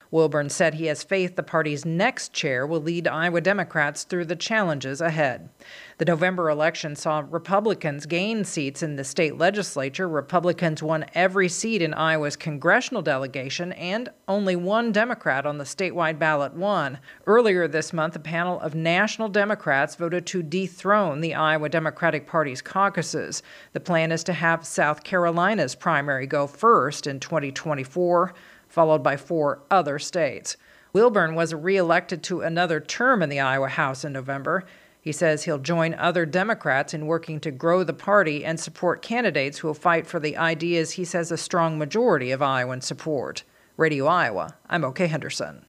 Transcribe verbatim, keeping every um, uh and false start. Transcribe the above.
Wilburn said he has faith the party's next chair will lead Iowa Democrats through the challenges ahead. The November election saw Republicans gain seats in the state legislature. Republicans won every seat in Iowa's congressional delegation, and only one Democrat on the statewide ballot won. Earlier this month, a panel of national Democrats voted to dethrone the Iowa Democratic Party's caucuses. The plan is to have South Carolina's primary go first in twenty twenty-four, followed by four other states. Wilburn was reelected to another term in the Iowa House in November. He says he'll join other Democrats in working to grow the party and support candidates who will fight for the ideas he says a strong majority of Iowans support. Radio Iowa, I'm O K Henderson.